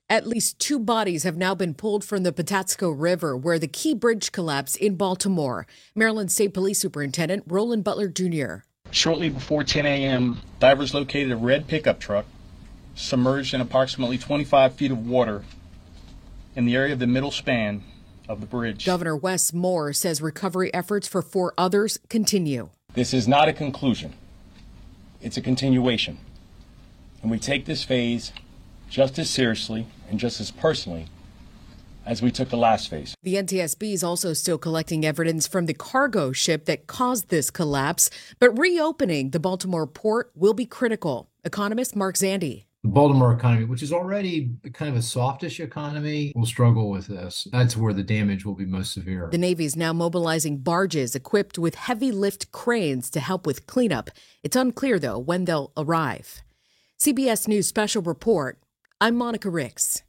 At least 2 bodies have now been pulled from the Patapsco River, where the key bridge collapsed in Baltimore. Maryland State Police Superintendent Roland Butler Jr. Shortly before 10 a.m., divers located a red pickup truck submerged in approximately 25 feet of water in the area of the middle span of the bridge. Governor Wes Moore says recovery efforts for 4 others continue. This is not a conclusion. It's a continuation. And we take this phase just as seriously and just as personally as we took the last phase. The NTSB is also still collecting evidence from the cargo ship that caused this collapse, but reopening the Baltimore port will be critical. Economist Mark Zandi. The Baltimore economy, which is already kind of a softish economy, will struggle with this. That's where the damage will be most severe. The Navy is now mobilizing barges equipped with heavy lift cranes to help with cleanup. It's unclear, though, when they'll arrive. CBS News Special Report. I'm Monica Ricks.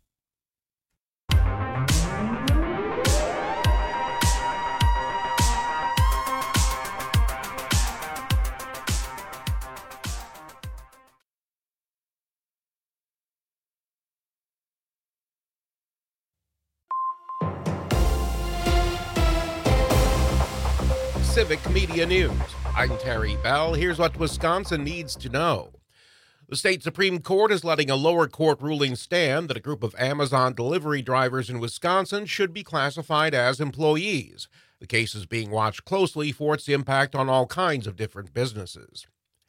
Civic Media News. I'm Terry Bell. Here's what Wisconsin needs to know. The state Supreme Court is letting a lower court ruling stand that a group of Amazon delivery drivers in Wisconsin should be classified as employees. The case is being watched closely for its impact on all kinds of different businesses.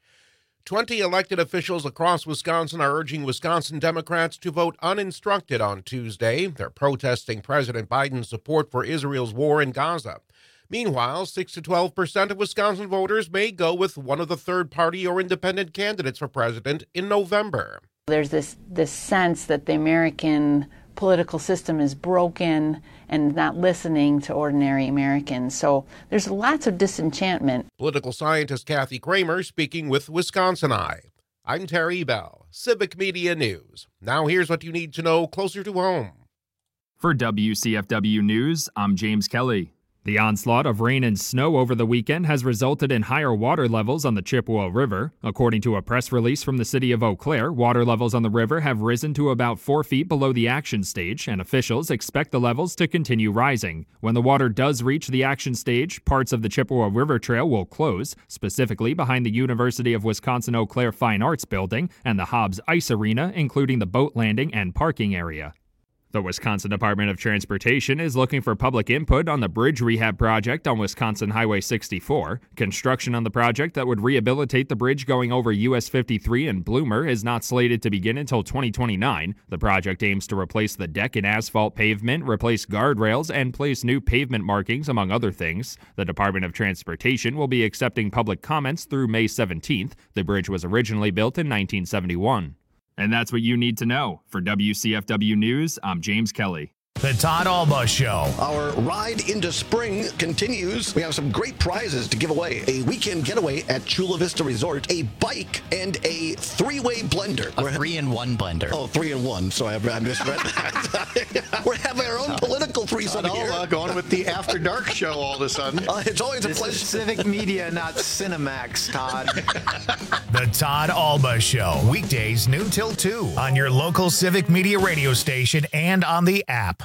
20 elected officials across Wisconsin are urging Wisconsin Democrats to vote uninstructed on Tuesday. They're protesting President Biden's support for Israel's war in Gaza. Meanwhile, 6 to 12% of Wisconsin voters may go with one of the third-party or independent candidates for president in November. There's this sense that the American political system is broken and not listening to ordinary Americans. So there's lots of disenchantment. Political scientist Kathy Kramer speaking with Wisconsin Eye. I'm Terry Bell, Civic Media News. Now here's what you need to know closer to home. For WCFW News, I'm James Kelly. The onslaught of rain and snow over the weekend has resulted in higher water levels on the Chippewa River. According to a press release from the city of Eau Claire, water levels on the river have risen to about 4 feet below the action stage, and officials expect the levels to continue rising. When the water does reach the action stage, parts of the Chippewa River Trail will close, specifically behind the University of Wisconsin-Eau Claire Fine Arts Building and the Hobbs Ice Arena, including the boat landing and parking area. The Wisconsin Department of Transportation is looking for public input on the bridge rehab project on Wisconsin Highway 64. Construction on the project that would rehabilitate the bridge going over US 53 in Bloomer is not slated to begin until 2029. The project aims to replace the deck and asphalt pavement, replace guardrails, and place new pavement markings, among other things. The Department of Transportation will be accepting public comments through May 17th. The bridge was originally built in 1971. And that's what you need to know. For WCFW News, I'm James Kelly. The Todd Alba Show. Our ride into spring continues. We have some great prizes to give away. A weekend getaway at Chula Vista Resort, a bike, and a 3-way blender. A 3-in-1 blender. Oh, 3-in-1, so I misread that. We're having our own political threesome Todd here. Alba going with the After Dark show all of a sudden. It's always a pleasure. This is Civic Media, not Cinemax, Todd. The Todd Alba Show. Weekdays noon till 2 on your local Civic Media radio station and on the app.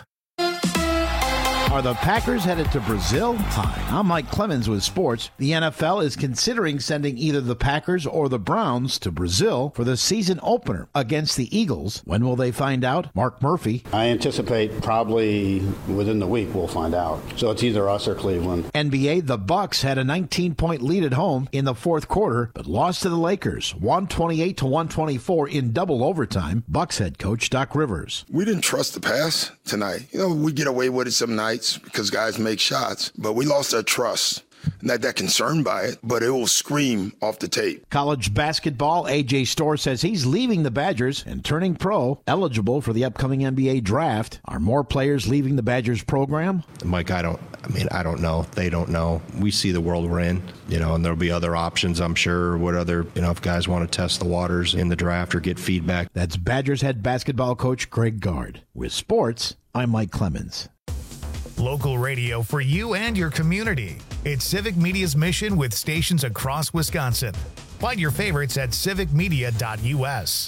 Are the Packers headed to Brazil? Hi, I'm Mike Clemens with sports. The NFL is considering sending either the Packers or the Browns to Brazil for the season opener against the Eagles. When will they find out? Mark Murphy. I anticipate probably within the week we'll find out. So it's either us or Cleveland. NBA, the Bucks had a 19-point lead at home in the fourth quarter, but lost to the Lakers, 128-124 in double overtime. Bucks head coach Doc Rivers. We didn't trust the pass tonight. We get away with it some nights because guys make shots, but we lost our trust. Not that concerned by it, but it will scream off the tape. College basketball, A.J. Storr says he's leaving the Badgers and turning pro, eligible for the upcoming NBA draft. Are more players leaving the Badgers program? Mike, I don't know. They don't know. We see the world we're in, and there'll be other options, I'm sure. What other, if guys want to test the waters in the draft or get feedback. That's Badgers head basketball coach Greg Gard. With sports, I'm Mike Clemens. Local radio for you and your community. It's Civic Media's mission with stations across Wisconsin. Find your favorites at civicmedia.us.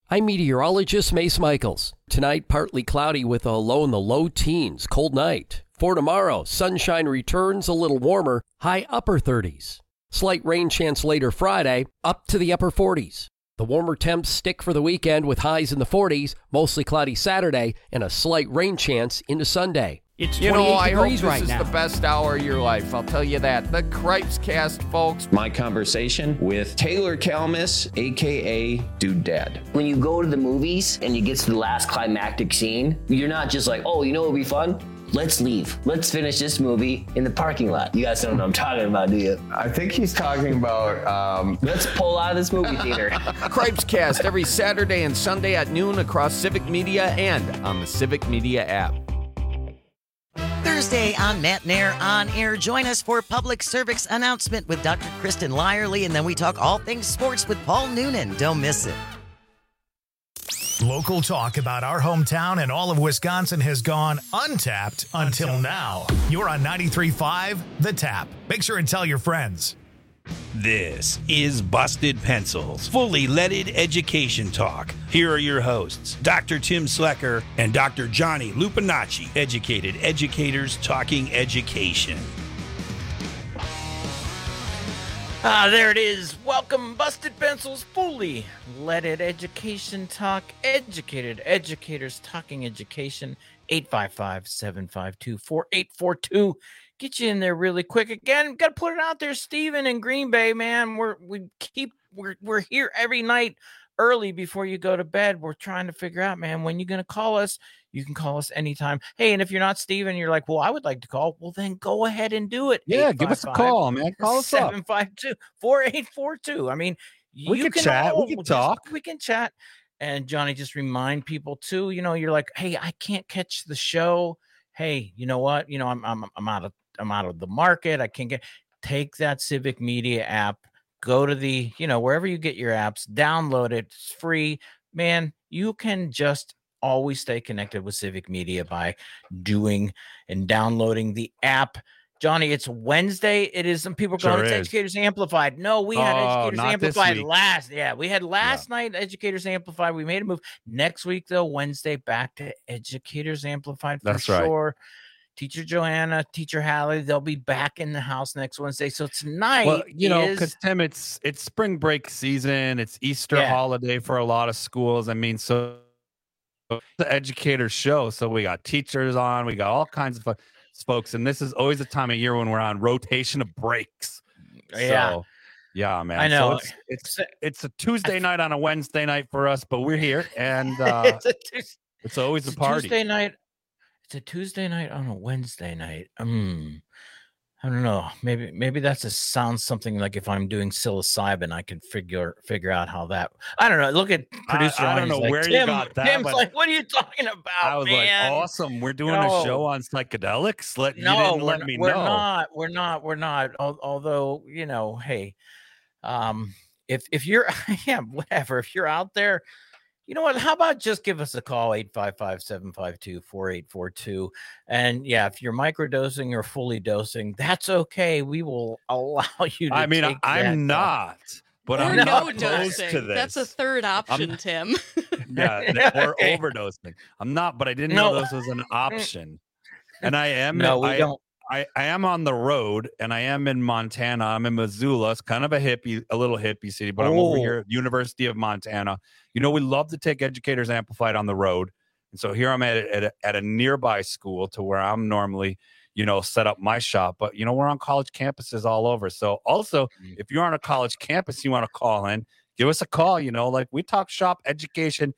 I'm meteorologist Mace Michaels. Tonight, partly cloudy with a low in the low teens, cold night. For tomorrow, sunshine returns, a little warmer, high upper 30s. Slight rain chance later Friday, up to the upper 40s. The warmer temps stick for the weekend with highs in the 40s, mostly cloudy Saturday, and a slight rain chance into Sunday. It's 28 I hope degrees this right is now. the best hour of your life. I'll tell you that. The Cripes Cast, folks. My conversation with Taylor Kalmus, a.k.a. Dude Dad. When you go to the movies and you get to the last climactic scene, you're not just like, oh, you know what would be fun? Let's leave. Let's finish this movie in the parking lot. You guys don't know what I'm talking about, do you? I think he's talking about... Let's pull out of this movie theater. Cripes Cast every Saturday and Sunday at noon across Civic Media and on the Civic Media app. Thursday on Matt Nair On Air. Join us for Public Service Announcement with Dr. Kristen Lyerly, and then we talk all things sports with Paul Noonan. Don't miss it. Local talk about our hometown and all of Wisconsin has gone untapped until now. You're on 93.5 The Tap. Make sure and tell your friends. This is Busted Pencils, fully leaded education talk. Here are your hosts, Dr. Tim Slecker and Dr. Johnny Lupinacci, educated educators talking education. There it is. Welcome, Busted Pencils, fully leaded education talk, educated educators talking education. 855-752-4842. Get you in there really quick. Again, got to put it out there, Steven in Green Bay, man. We're here every night early before you go to bed. We're trying to figure out, man, when you're going to call us. You can call us anytime. Hey, and if you're not Steven, you're like, well, I would like to call. Well, then go ahead and do it. Yeah, give us a call, man. Call us up. 752-4842. I mean, we can chat. We can talk. We can chat. And Johnny, just remind people too, you're like, hey, I can't catch the show. Hey, you know what? I'm out of the market. I can't take that Civic Media app, go to the, wherever you get your apps, download it. It's free, man. You can just always stay connected with Civic Media by doing and downloading the app. Johnny, it's Wednesday. It is. Some people are going, it's Educators Amplified. No, we had Educators Amplified last. Yeah, we had last night Educators Amplified. We made a move. Next week, though, Wednesday, back to Educators Amplified for sure. Right. Teacher Joanna, Teacher Hallie, they'll be back in the house next Wednesday. So tonight, because Tim, it's spring break season. It's Easter holiday for a lot of schools. I mean, so the educator show. So we got teachers on. We got all kinds of folks, and this is always a time of year when we're on rotation of breaks. Yeah. So, yeah, man. I know. So it's a Tuesday night on a Wednesday night for us, but we're here, and it's always a party. Tuesday night. It's a Tuesday night on a Wednesday night. I don't know. Maybe that's sounds something like if I'm doing psilocybin, I can figure out how that. I don't know. Look at producer. I don't know like, where Tim, you got that. Tim's like, what are you talking about? I was man? like, awesome. We're doing a show on psychedelics. You didn't let me know. We're not. Although hey, if you're whatever. If you're out there. You know what? How about just give us a call, 855-752-4842. And if you're microdosing or fully dosing, that's okay. We will allow you to I'm not, but I'm not opposed to this. That's a third option, Tim. Or overdosing. I'm not, but I didn't know this was an option. And I am. No, we don't. I am on the road, and I am in Montana. I'm in Missoula. It's kind of a little hippie city, but I'm over here at the University of Montana. We love to take Educators Amplified on the road. And so here I'm at a nearby school to where I'm normally, set up my shop. But, we're on college campuses all over. So also, if you're on a college campus, you want to call in, give us a call. We talk shop education,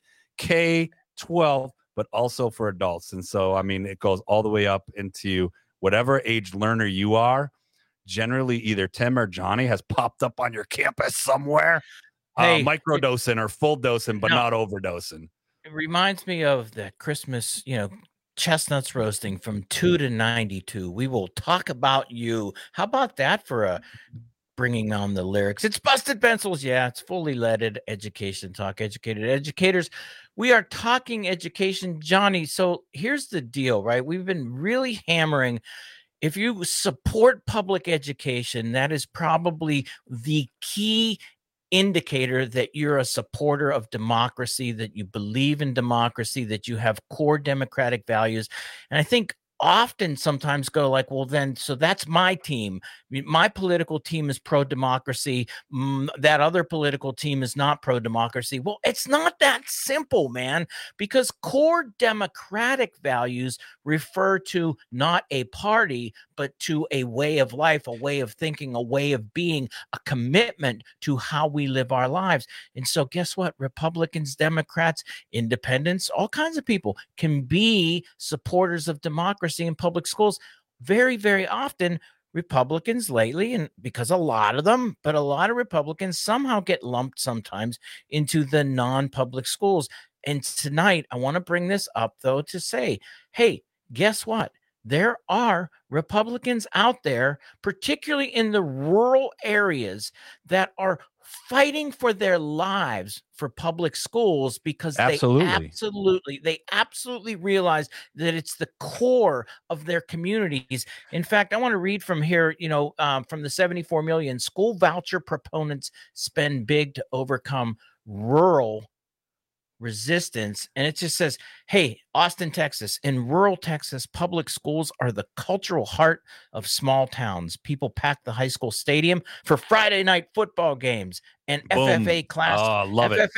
K-12, but also for adults. And so, it goes all the way up into whatever age learner you are. Generally, either Tim or Johnny has popped up on your campus somewhere. Hey, microdosing or full dosing, but not overdosing. It reminds me of that Christmas, chestnuts roasting from 2 to 92. We will talk about you. How about that for bringing on the lyrics? It's Busted Pencils. Yeah, it's fully leaded education talk, educated educators. We are talking education, Johnny. So here's the deal, right? We've been really hammering. If you support public education, that is probably the key indicator that you're a supporter of democracy, that you believe in democracy, that you have core democratic values. And I think often sometimes go like, well, then, so that's my team. My political team is pro-democracy. That other political team is not pro-democracy. Well, it's not that simple, man, because core democratic values refer to not a party, but to a way of life, a way of thinking, a way of being, a commitment to how we live our lives. And so guess what? Republicans, Democrats, independents, all kinds of people can be supporters of democracy in public schools. Very, very often, Republicans lately, and because a lot of them, but a lot of Republicans somehow get lumped sometimes into the non-public schools. And tonight, I want to bring this up, though, to say, hey, guess what? There are Republicans out there, particularly in the rural areas, that are fighting for their lives for public schools because they absolutely realize that it's the core of their communities. In fact, I want to read from here, from the 74 million school voucher proponents spend big to overcome rural resistance. And it just says, hey, Austin, Texas, in rural Texas, public schools are the cultural heart of small towns. People pack the high school stadium for Friday night football games and FFA classes. Oh, love it.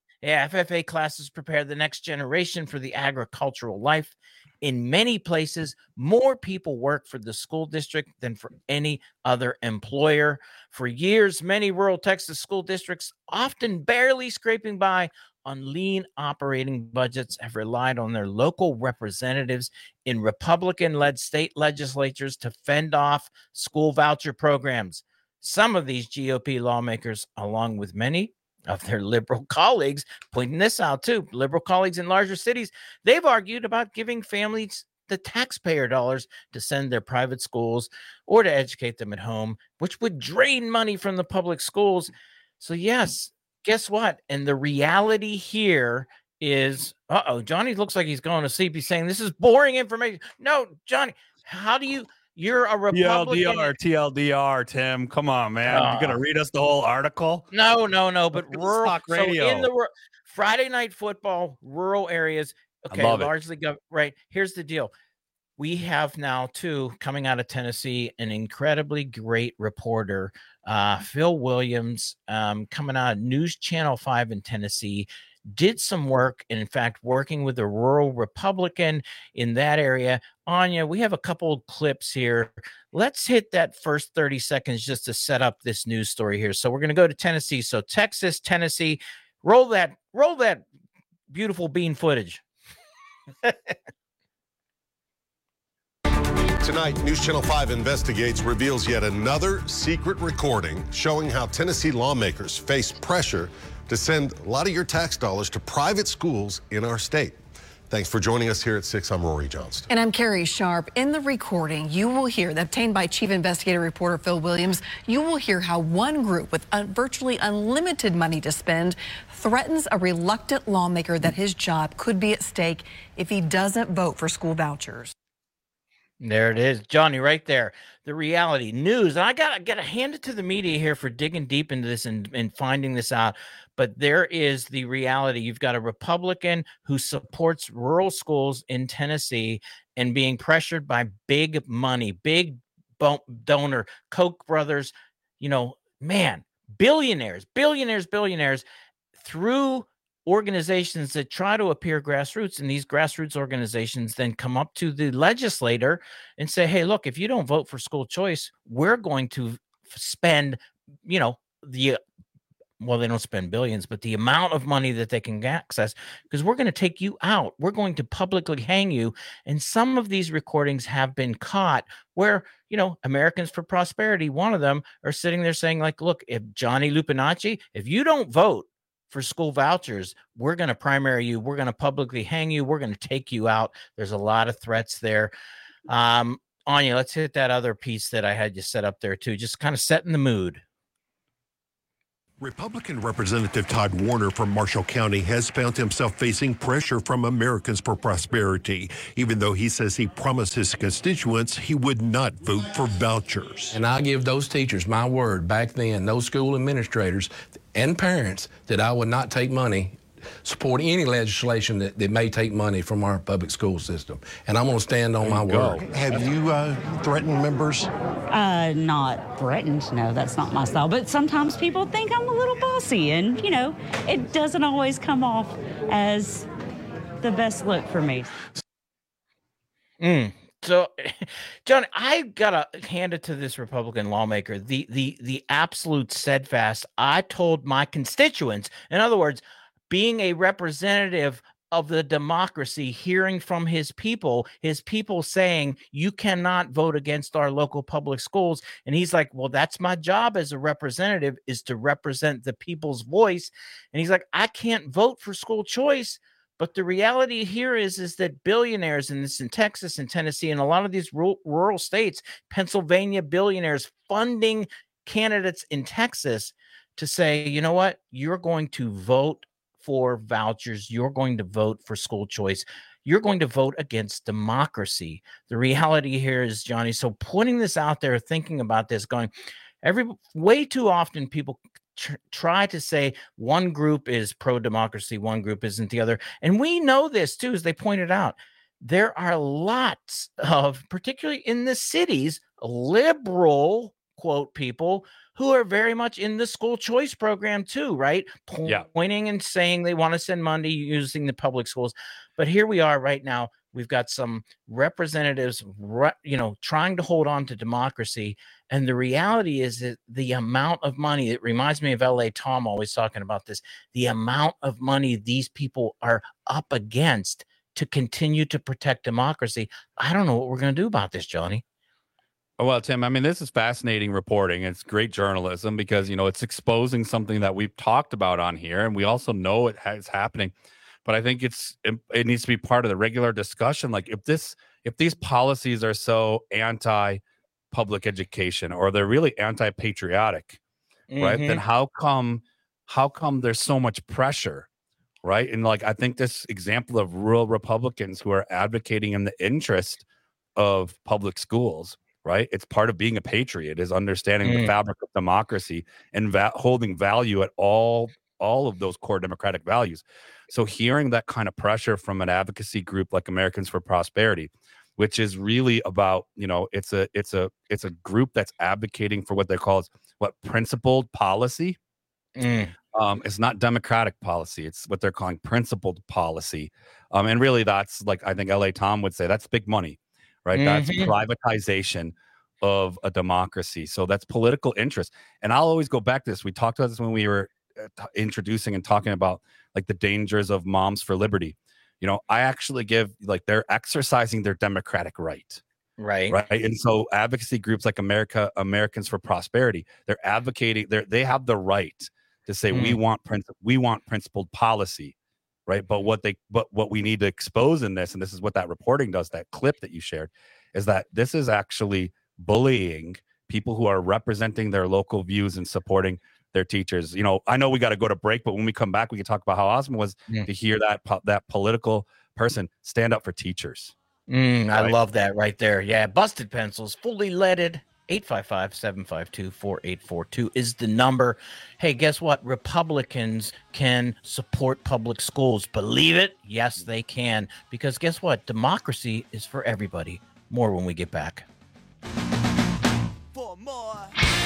FFA classes prepare the next generation for the agricultural life. In many places, more people work for the school district than for any other employer. For years, many rural Texas school districts, often barely scraping by on lean operating budgets, have relied on their local representatives in Republican-led state legislatures to fend off school voucher programs. Some of these GOP lawmakers, along with many of their liberal colleagues, pointing this out too, liberal colleagues in larger cities, they've argued about giving families the taxpayer dollars to send their private schools or to educate them at home, which would drain money from the public schools. So yes, guess what? And the reality here is, Johnny looks like he's going to sleep. He's saying this is boring information. No, Johnny, you're a Republican. TLDR, Tim. Come on, man. You're going to read us the whole article? No. But rural talk radio. So in the Friday night football, rural areas. Okay, largely right. Here's the deal. We have now, too, coming out of Tennessee, an incredibly great reporter, Phil Williams, coming out of News Channel 5 in Tennessee, did some work, and in fact, working with a rural Republican in that area. Anya, we have a couple of clips here. Let's hit that first 30 seconds just to set up this news story here. So we're going to go to Tennessee. So Texas, Tennessee, roll that beautiful bean footage. Tonight, News Channel 5 investigates, reveals yet another secret recording showing how Tennessee lawmakers face pressure to send a lot of your tax dollars to private schools in our state. Thanks for joining us here at 6. I'm Rory Johnston. And I'm Carrie Sharp. In the recording, you will hear, obtained by Chief Investigative Reporter Phil Williams, you will hear how one group with virtually unlimited money to spend threatens a reluctant lawmaker that his job could be at stake if he doesn't vote for school vouchers. There it is, Johnny, right there. The reality news. And I gotta hand it to the media here for digging deep into this and finding this out. But there is the reality. You've got a Republican who supports rural schools in Tennessee and being pressured by big money, big donor, Koch brothers, billionaires through organizations that try to appear grassroots, and these grassroots organizations then come up to the legislator and say, hey, look, if you don't vote for school choice, we're going to spend, they don't spend billions, but the amount of money that they can access, because we're going to take you out. We're going to publicly hang you. And some of these recordings have been caught where, Americans for Prosperity, one of them, are sitting there saying, like, look, if Johnny Lupinacci, if you don't vote for school vouchers, we're going to primary you. We're going to publicly hang you. We're going to take you out. There's a lot of threats there. Anya, let's hit that other piece that I had you set up there too. Just kind of setting the mood. Republican Representative Todd Warner from Marshall County has found himself facing pressure from Americans for Prosperity, even though he says he promised his constituents he would not vote for vouchers. And I give those teachers my word back then, those school administrators, and parents that I would not take money, support any legislation that may take money from our public school system. And I'm going to stand on my word. Have you threatened members? Not threatened, no, that's not my style. But sometimes people think I'm a little bossy, and, you know, it doesn't always come off as the best look for me. So, John, I gotta hand it to this Republican lawmaker. The absolute steadfast. I told my constituents, in other words, being a representative of the democracy, hearing from his people saying, you cannot vote against our local public schools. And he's like, well, that's my job as a representative, is to represent the people's voice. And he's like, I can't vote for school choice. But the reality here is that billionaires, and this in Texas and Tennessee and a lot of these rural states, Pennsylvania billionaires funding candidates in Texas to say, you know what, you're going to vote for vouchers. You're going to vote for school choice. You're going to vote against democracy. The reality here is, Johnny, so putting this out there, thinking about this, going, way too often people try to say one group is pro-democracy, one group isn't the other. And we know this too, as they pointed out. There are lots of, particularly in the cities, liberal, quote, people who are very much in the school choice program too, right? Pointing and saying they want to send money using the public schools. But here we are right now. We've got some representatives, trying to hold on to democracy. And the reality is that the amount of money, it reminds me of L.A. Tom always talking about this, the amount of money these people are up against to continue to protect democracy. I don't know what we're going to do about this, Johnny. Well, Tim, I mean, this is fascinating reporting. It's great journalism because, it's exposing something that we've talked about on here, and we also know it's happening. But I think it needs to be part of the regular discussion. Like if these policies are so anti-public education, or they're really anti-patriotic, right? Then how come there's so much pressure, right? And like, I think this example of rural Republicans who are advocating in the interest of public schools, right? It's part of being a patriot, is understanding the fabric of democracy and holding value at all of those core democratic values. So hearing that kind of pressure from an advocacy group like Americans for Prosperity, which is really about, it's a group that's advocating for what they call principled policy. It's not democratic policy. It's what they're calling principled policy. And really that's, like, I think L.A. Tom would say, that's big money, right? That's privatization of a democracy. So that's political interest. And I'll always go back to this. We talked about this when we were introducing and talking about like the dangers of Moms for Liberty. I actually give, like, they're exercising their democratic right. Right. And so advocacy groups like Americans for Prosperity, they're advocating, they have the right to say, we want principled policy. Right. But what we need to expose in this, and this is what that reporting does, that clip that you shared, is that this is actually bullying people who are representing their local views and supporting their teachers. I know we got to go to break, but when we come back, we can talk about how awesome it was to hear that political person stand up for teachers. I love that right there. Yeah. Busted Pencils, fully leaded. 855-752-4842 is the number. Hey, guess what? Republicans can support public schools. Believe it? Yes, they can. Because guess what? Democracy is for everybody. More when we get back. For more.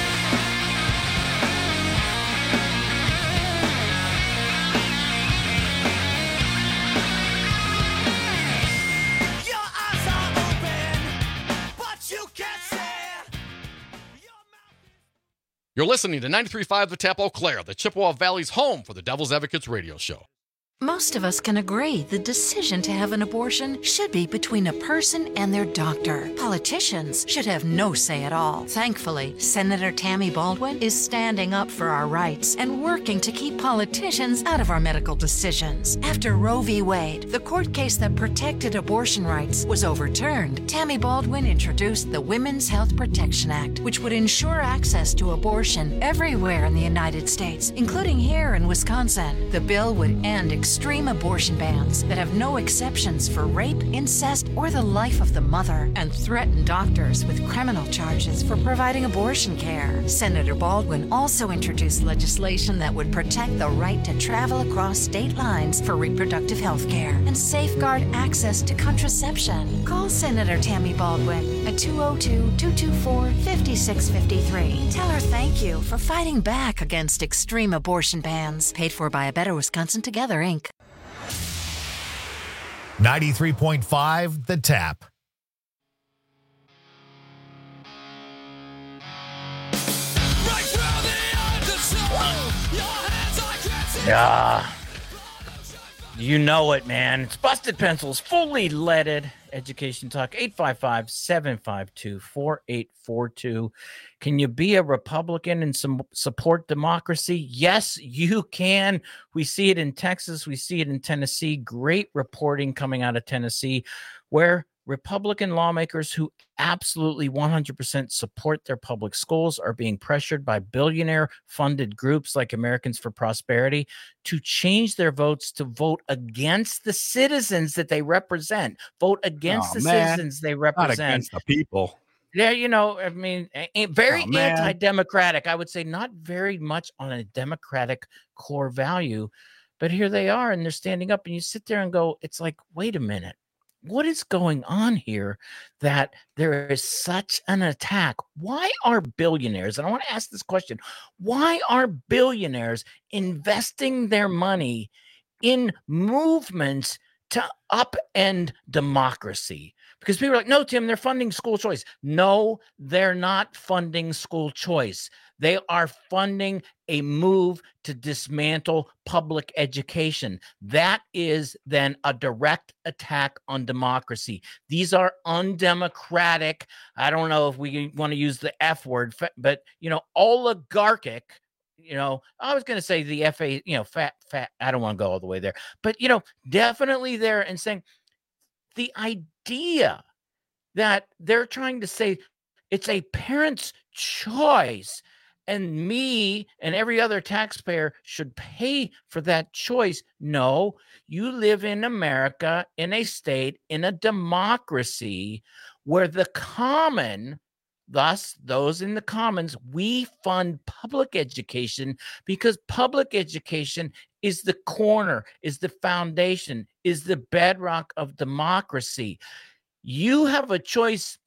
You're listening to 93.5 The Tap Eau Claire, the Chippewa Valley's home for the Devil's Advocates radio show. Most of us can agree the decision to have an abortion should be between a person and their doctor. Politicians should have no say at all. Thankfully, Senator Tammy Baldwin is standing up for our rights and working to keep politicians out of our medical decisions. After Roe v. Wade, the court case that protected abortion rights, was overturned, Tammy Baldwin introduced the Women's Health Protection Act, which would ensure access to abortion everywhere in the United States, including here in Wisconsin. The bill would end extreme abortion bans that have no exceptions for rape, incest, or the life of the mother, and threaten doctors with criminal charges for providing abortion care. Senator Baldwin also introduced legislation that would protect the right to travel across state lines for reproductive health care and safeguard access to contraception. Call Senator Tammy Baldwin at 202-224-5653. Tell her thank you for fighting back against extreme abortion bans. Paid for by A Better Wisconsin Together, Inc. 93.5 The Tap. Yeah. You know it, man. It's Busted Pencils, fully leaded education talk. 855-752-4842. Can you be a Republican and support democracy? Yes, you can. We see it in Texas. We see it in Tennessee. Great reporting coming out of Tennessee, where Republican lawmakers who absolutely 100% support their public schools are being pressured by billionaire-funded groups like Americans for Prosperity to change their votes to vote against the citizens that they represent. Vote against citizens they represent. Not against the people. Yeah, you know, I mean, very anti-democratic. I would say not very much on a democratic core value, but here they are, and they're standing up, and you sit there and go, it's like, wait a minute. What is going on here that there is such an attack? Why are billionaires, and I want to ask this question, why are billionaires investing their money in movements to upend democracy? Because people are like, no, Tim, they're funding school choice. No, they're not funding school choice. They are funding a move to dismantle public education. That is then a direct attack on democracy. These are undemocratic. I don't know if we want to use the F word, but, you know, oligarchic. You know, I was going to say the FA, you know, fat. I don't want to go all the way there, but, you know, definitely there, and saying the idea that they're trying to say it's a parent's choice and me and every other taxpayer should pay for that choice. No, you live in America, in a state, in a democracy where the common, thus those in the commons, we fund public education because public education is the corner, is the foundation, is the bedrock of democracy. You have a choice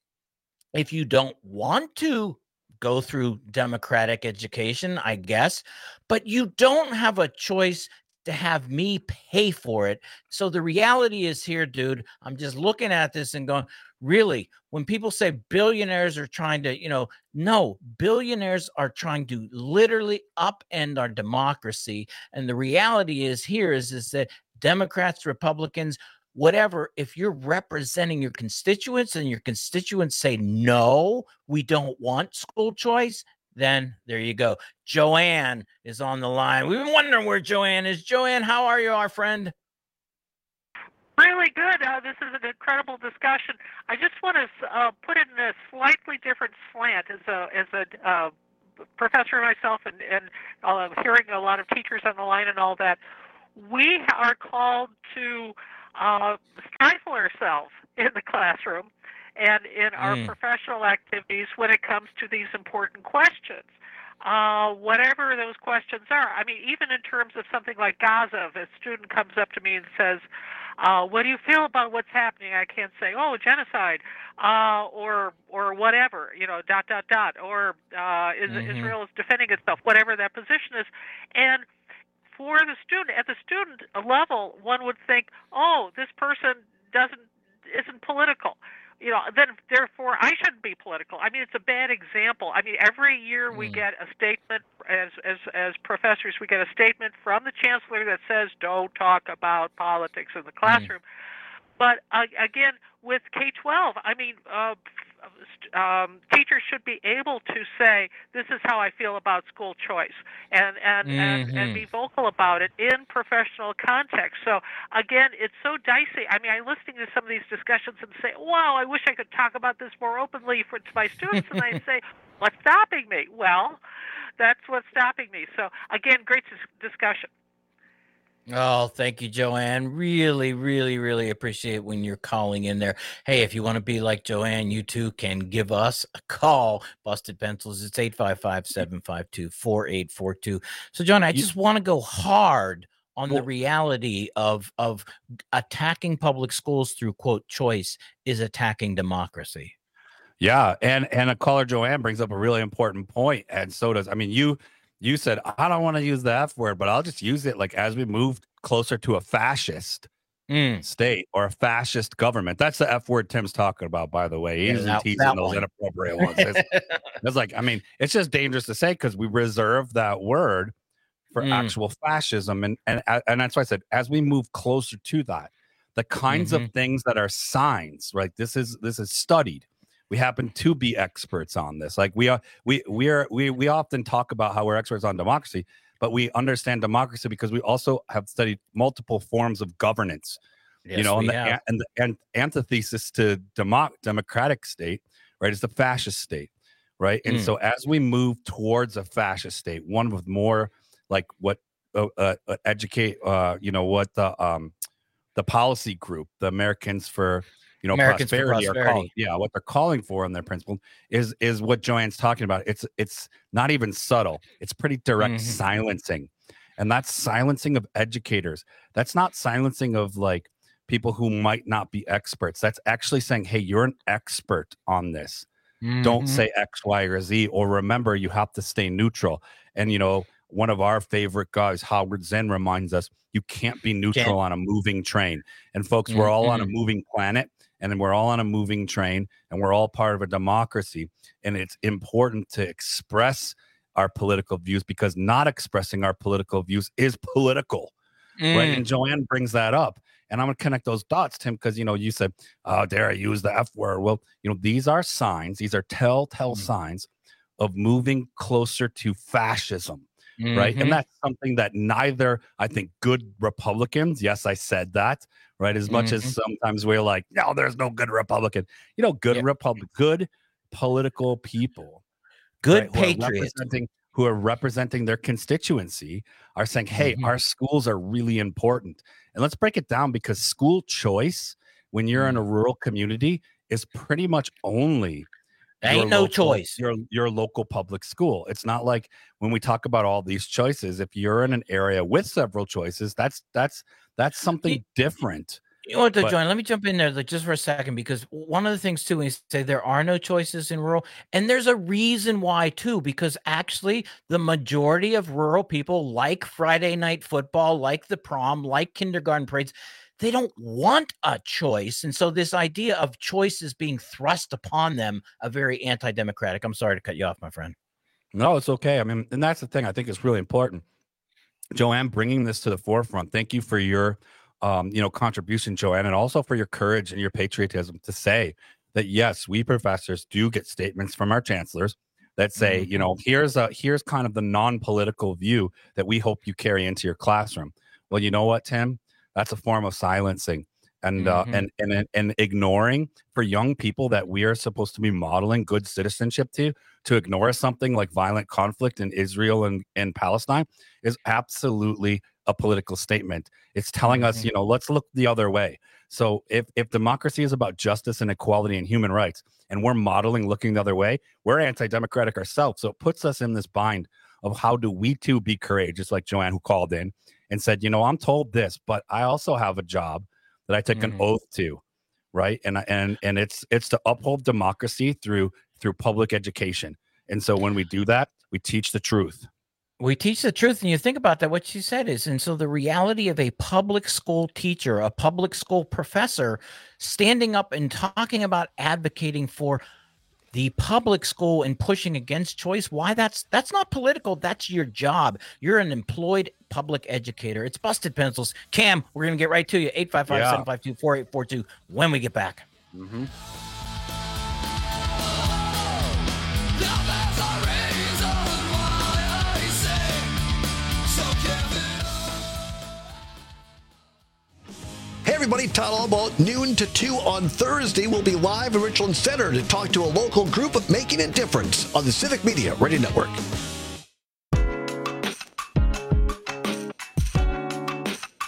if you don't want to go through democratic education, I guess, but you don't have a choice to have me pay for it. So the reality is here, dude, I'm just looking at this and going, really, when people say billionaires are trying to, you know, no, billionaires are trying to literally upend our democracy. And the reality is here is that Democrats, Republicans, whatever, if you're representing your constituents and your constituents say, no, we don't want school choice, then there you go. Joanne is on the line. We've been wondering where Joanne is. Joanne, how are you, our friend? Really good. This is an incredible discussion. I just want to put it in a slightly different slant as a professor myself and hearing a lot of teachers on the line and all that. We are called to stifle ourselves in the classroom and in our professional activities when it comes to these important questions. Whatever those questions are. I mean, even in terms of something like Gaza, if a student comes up to me and says, what do you feel about what's happening? I can't say, oh, genocide, or whatever, you know, ... or Israel is defending itself, whatever that position is. And for the student, at the student level, one would think, oh, this person isn't political. You know, then therefore I shouldn't be political. I mean, it's a bad example. I mean, every year we get a statement as professors, we get a statement from the chancellor that says don't talk about politics in the classroom. But again, with K-12, I mean, teachers should be able to say, this is how I feel about school choice, and be vocal about it in professional context. So again, it's so dicey. I mean, I'm listening to some of these discussions and say, wow, I wish I could talk about this more openly to my students. And I say, what's stopping me? Well, that's what's stopping me. So again, great discussion. Oh, thank you, Joanne. Really, really, really appreciate when you're calling in there. Hey, if you want to be like Joanne, you too can give us a call. Busted Pencils, it's 855-752-4842. So, John, I just want to go hard on the reality of attacking public schools through, quote, choice is attacking democracy. Yeah, and a caller, Joanne, brings up a really important point, and so does, I mean, you said, I don't want to use the F word, but I'll just use it like as we move closer to a fascist state or a fascist government. That's the F word Tim's talking about, by the way. He's teasing those inappropriate ones. It's like, I mean, it's just dangerous to say because we reserve that word for actual fascism. And that's why I said, as we move closer to that, the kinds of things that are signs, right? This is studied. We happen to be experts on this. Like we often talk about how we're experts on democracy, but we understand democracy because we also have studied multiple forms of governance. Yes, you know, and the antithesis to democratic state, right, is the fascist state, right? And so as we move towards a fascist state, one with more like what educate, you know, what the policy group, the Americans for prosperity are calling, what they're calling for in their principle is what Joanne's talking about. It's not even subtle. It's pretty direct silencing. And that's silencing of educators. That's not silencing of like people who might not be experts. That's actually saying, hey, you're an expert on this. Don't say X, Y, or Z, or remember you have to stay neutral. And, you know, one of our favorite guys, Howard Zinn, reminds us you can't be neutral on a moving train. And folks, we're all on a moving planet. And we're all on a moving train, and we're all part of a democracy. And it's important to express our political views because not expressing our political views is political, right? And Joanne brings that up. And I'm going to connect those dots, Tim, because, you know, you said, oh, dare I use the F word? Well, you know, these are signs. These are telltale signs of moving closer to fascism, right? And that's something that neither, I think, good Republicans, yes, I said that, right? As much as sometimes we're like, no, there's no good Republican. You know, good good political people, good patriots who are representing their constituency are saying, hey, our schools are really important. And let's break it down because school choice, when you're in a rural community, is pretty much only choice. Your local public school. It's not like when we talk about all these choices, if you're in an area with several choices, that's something different. You know what, John, let me jump in there just for a second, because one of the things too, we say there are no choices in rural, and there's a reason why too, because actually the majority of rural people like Friday night football, like the prom, like kindergarten parades. They don't want a choice. And so this idea of choice is being thrust upon them, a very anti-democratic. I'm sorry to cut you off, my friend. No, it's okay. I mean, and that's the thing I think is really important. Joanne, bringing this to the forefront. Thank you for your, contribution, Joanne, and also for your courage and your patriotism to say that, yes, we professors do get statements from our chancellors that say, you know, here's kind of the non-political view that we hope you carry into your classroom. Well, you know what, Tim? That's a form of silencing and ignoring for young people that we are supposed to be modeling good citizenship to ignore something like violent conflict in Israel and Palestine is absolutely a political statement. It's telling us, you know, let's look the other way. So if democracy is about justice and equality and human rights, and we're modeling looking the other way, we're anti-democratic ourselves. So it puts us in this bind of how do we too be courageous, like Joanne, who called in and said, you know, I'm told this, but I also have a job that I took an oath to, right? And it's to uphold democracy through public education. And so when we do that, we teach the truth. We teach the truth. And you think about that, what she said is, and so the reality of a public school teacher, a public school professor standing up and talking about advocating for the public school and pushing against choice, why that's not political. That's your job. You're an employed public educator. It's Busted Pencils. Cam, we're going to get right to you. 855-752-4842 when we get back. Hey everybody, Todd Allbaugh, noon to 2 on Thursday. We'll be live at Richland Center to talk to a local group making a difference on the Civic Media Radio Network.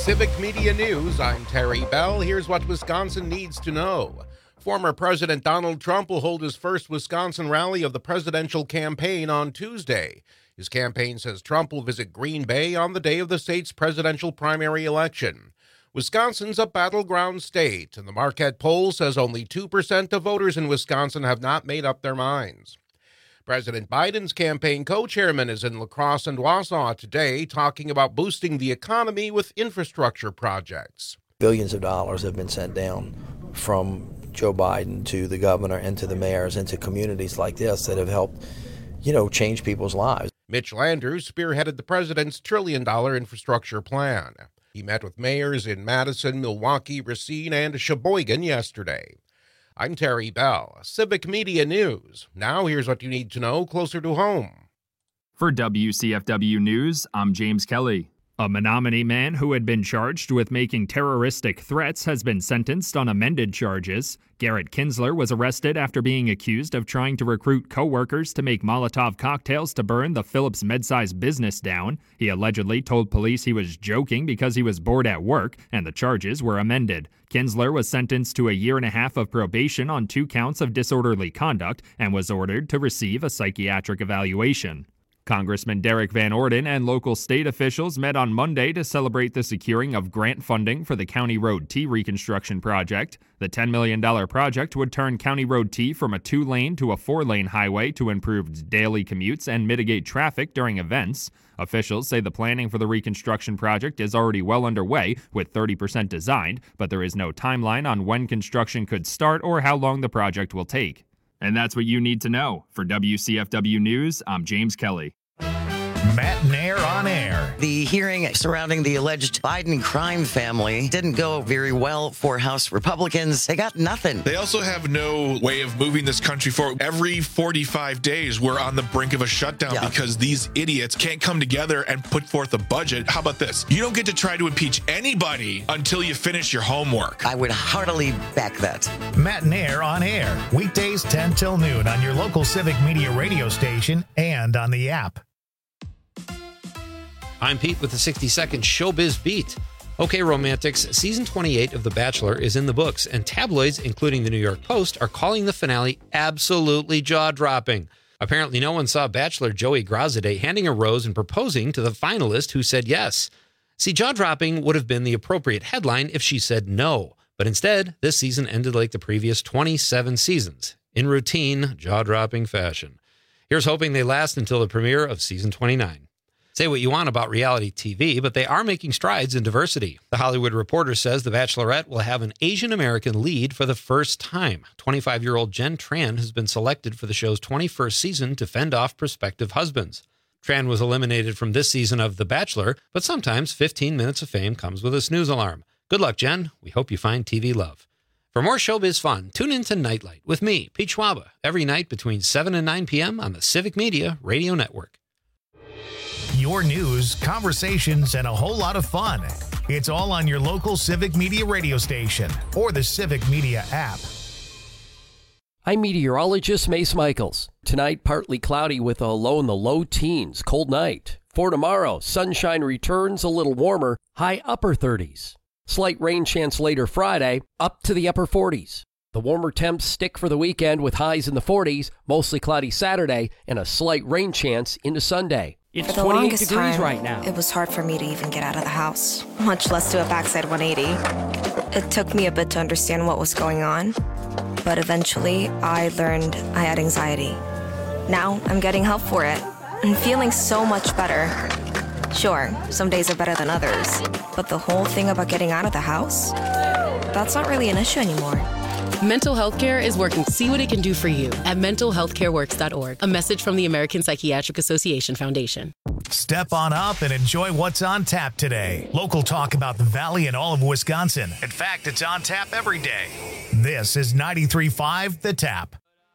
Civic Media News, I'm Terry Bell. Here's what Wisconsin needs to know. Former President Donald Trump will hold his first Wisconsin rally of the presidential campaign on Tuesday. His campaign says Trump will visit Green Bay on the day of the state's presidential primary election. Wisconsin's a battleground state, and the Marquette poll says only 2% of voters in Wisconsin have not made up their minds. President Biden's campaign co-chairman is in La Crosse and Wausau today talking about boosting the economy with infrastructure projects. Billions of dollars have been sent down from Joe Biden to the governor and to the mayors and to communities like this that have helped, change people's lives. Mitch Landrieu spearheaded the president's $1 trillion infrastructure plan. He met with mayors in Madison, Milwaukee, Racine, and Sheboygan yesterday. I'm Terry Bell, Civic Media News. Now here's what you need to know closer to home. For WCFW News, I'm James Kelly. A Menominee man who had been charged with making terroristic threats has been sentenced on amended charges. Garrett Kinsler was arrested after being accused of trying to recruit co-workers to make Molotov cocktails to burn the Phillips Midsize business down. He allegedly told police he was joking because he was bored at work, and the charges were amended. Kinsler was sentenced to 1.5 years of probation on 2 counts of disorderly conduct and was ordered to receive a psychiatric evaluation. Congressman Derek Van Orden and local state officials met on Monday to celebrate the securing of grant funding for the County Road T reconstruction project. The $10 million project would turn County Road T from a 2-lane to a 4-lane highway to improve daily commutes and mitigate traffic during events. Officials say the planning for the reconstruction project is already well underway, with 30% designed, but there is no timeline on when construction could start or how long the project will take. And that's what you need to know. For WCFW News, I'm James Kelly. Matt Nair on air. The hearing surrounding the alleged Biden crime family didn't go very well for House Republicans. They got nothing. They also have no way of moving this country forward. Every 45 days, we're on the brink of a shutdown because these idiots can't come together and put forth a budget. How about this? You don't get to try to impeach anybody until you finish your homework. I would heartily back that. Matt Nair on air. Weekdays 10 till noon on your local Civic Media radio station and on the app. I'm Pete with the 60-second Showbiz Beat. Okay, romantics, season 28 of The Bachelor is in the books, and tabloids, including the New York Post, are calling the finale absolutely jaw-dropping. Apparently, no one saw Bachelor Joey Grossaday handing a rose and proposing to the finalist who said yes. See, jaw-dropping would have been the appropriate headline if she said no, but instead, this season ended like the previous 27 seasons, in routine, jaw-dropping fashion. Here's hoping they last until the premiere of season 29. Say what you want about reality TV, but they are making strides in diversity. The Hollywood Reporter says The Bachelorette will have an Asian American lead for the first time. 25-year-old Jen Tran has been selected for the show's 21st season to fend off prospective husbands. Tran was eliminated from this season of The Bachelor, but sometimes 15 minutes of fame comes with a snooze alarm. Good luck, Jen. We hope you find TV love. For more showbiz fun, tune in to Nightlight with me, Pete Schwaba, every night between 7 and 9 p.m. on the Civic Media Radio Network. Your news, conversations, and a whole lot of fun. It's all on your local Civic Media radio station or the Civic Media app. I'm meteorologist Mace Michaels. Tonight, partly cloudy with a low in the low teens, cold night. For tomorrow, sunshine returns, a little warmer, high upper 30s. Slight rain chance later Friday, up to the upper 40s. The warmer temps stick for the weekend with highs in the 40s, mostly cloudy Saturday, and a slight rain chance into Sunday. It's 28 degrees right now. It was hard for me to even get out of the house, much less do a backside 180. It took me a bit to understand what was going on, but eventually I learned I had anxiety. Now I'm getting help for it and feeling so much better. Sure, some days are better than others, but the whole thing about getting out of the house, that's not really an issue anymore. Mental health care is working to see what it can do for you at mentalhealthcareworks.org. A message from the American Psychiatric Association Foundation. Step on up and enjoy what's on tap today. Local talk about the Valley and all of Wisconsin. In fact, it's on tap every day. This is 93.5 The Tap.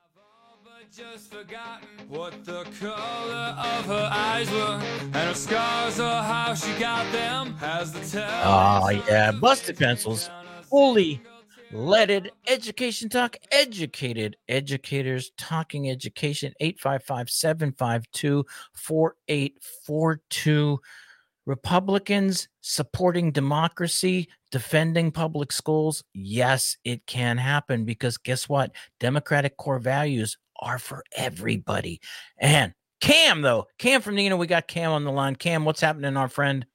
Just forgotten what the color of her eyes were, and her scars or how she got them has the tell. Oh, yeah. Busted Pencils. Fully leaded education talk. Educated educators talking education. 855-752-4842. Republicans supporting democracy, defending public schools, yes, it can happen because guess what? Democratic core values are for everybody. And Cam, though, Cam from Neenah, we got Cam on the line. Cam, what's happening, our friend?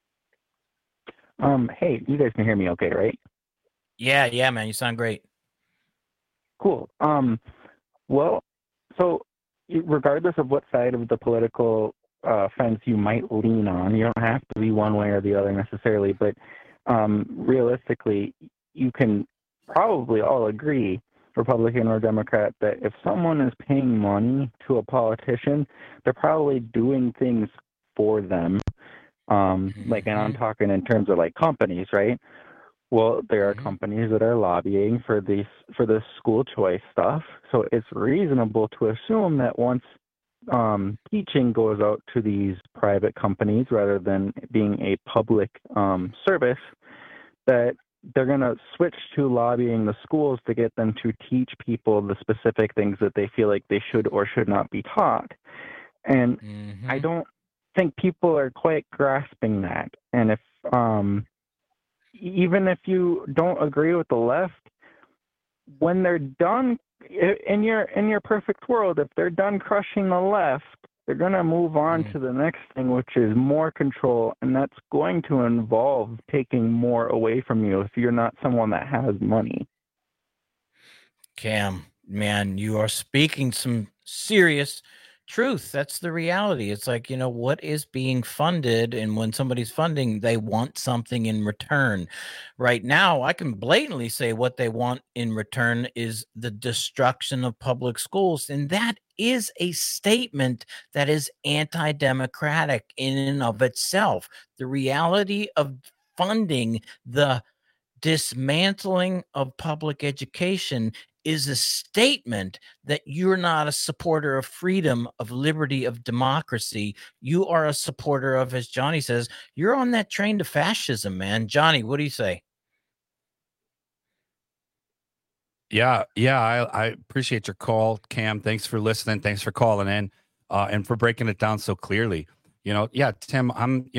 Hey, you guys can hear me okay, right? Yeah, man, you sound great. Cool. Well, so regardless of what side of the political fence you might lean on, you don't have to be one way or the other necessarily, but realistically, you can probably all agree, Republican or Democrat, that if someone is paying money to a politician, they're probably doing things for them. Like, and I'm talking in terms of like companies, right? Well, there are companies that are lobbying for the school choice stuff. So it's reasonable to assume that once teaching goes out to these private companies rather than being a public service, that they're going to switch to lobbying the schools to get them to teach people the specific things that they feel like they should or should not be taught. And I don't think people are quite grasping that. And if even if you don't agree with the left, when they're done in your perfect world, if they're done crushing the left, they're going to move on to the next thing, which is more control, and that's going to involve taking more away from you if you're not someone that has money. Cam, man, you are speaking some serious truth. That's the reality. It's like, what is being funded, and when somebody's funding, they want something in return. Right now, I can blatantly say what they want in return is the destruction of public schools, and that is a statement that is anti-democratic in and of itself. The reality of funding the dismantling of public education is a statement that you're not a supporter of freedom, of liberty, of democracy. You are a supporter of, as Johnny says, you're on that train to fascism, man. Johnny, what do you say? Yeah, I appreciate your call, Cam. Thanks for listening. Thanks for calling in, and for breaking it down so clearly. Tim, I'm